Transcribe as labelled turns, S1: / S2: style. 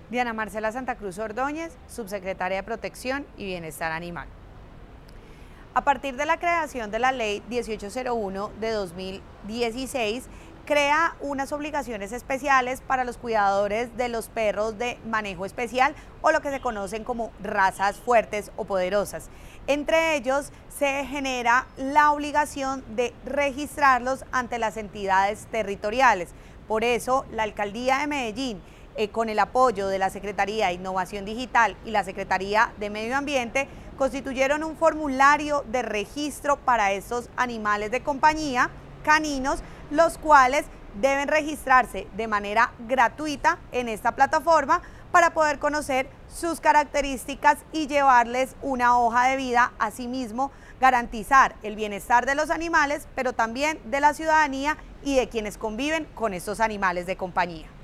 S1: Diana Marcela Santa Cruz Ordóñez, subsecretaria de Protección y Bienestar Animal. A partir de la creación de la Ley 1801 de 2016, crea unas obligaciones especiales para los cuidadores de los perros de manejo especial o lo que se conocen como razas fuertes o poderosas. Entre ellos se genera la obligación de registrarlos ante las entidades territoriales. Por eso la Alcaldía de Medellín, con el apoyo de la Secretaría de Innovación Digital y la Secretaría de Medio Ambiente, constituyeron un formulario de registro para estos animales de compañía caninos, los cuales deben registrarse de manera gratuita en esta plataforma para poder conocer sus características y llevarles una hoja de vida, asimismo garantizar el bienestar de los animales, pero también de la ciudadanía y de quienes conviven con estos animales de compañía.